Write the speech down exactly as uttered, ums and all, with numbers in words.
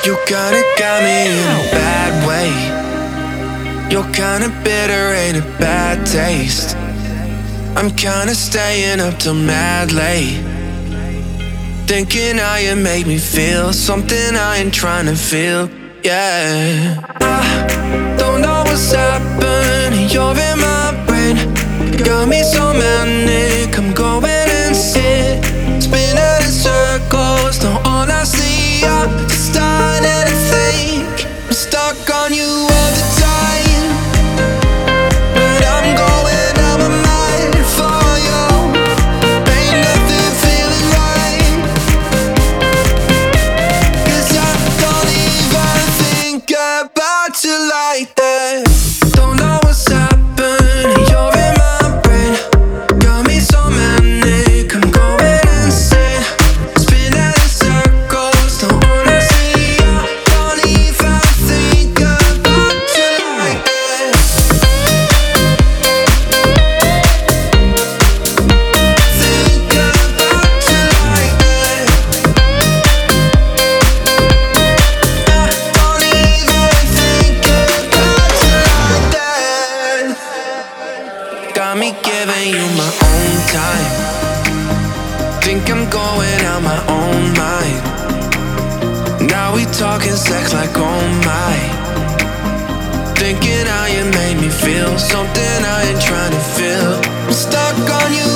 You kinda got me in a bad way. You're kinda bitter, ain't a bad taste. I'm kinda staying up till mad late, thinking how you make me feel something I ain't trying to feel. Yeah, I don't know what's happening. You're in my brain, got me so manic. I'm going insane, spinning in circles. Now all I see are just starting to think I'm stuck on you all the time, but I'm going out my mind for you. Ain't nothing feeling right, 'cause I don't even think about you like that. Don't know what's happening. You're in my brain, got me so manic. I'm going insane, spinning in circles. Don't wanna see you. Don't even think about you like that. Think about you like that. I don't even think about you like that. Got me giving you my own time. Think I'm going out my own mind. Now we talking sex like oh my. Thinking how you made me feel something I ain't trying to feel. I'm stuck on you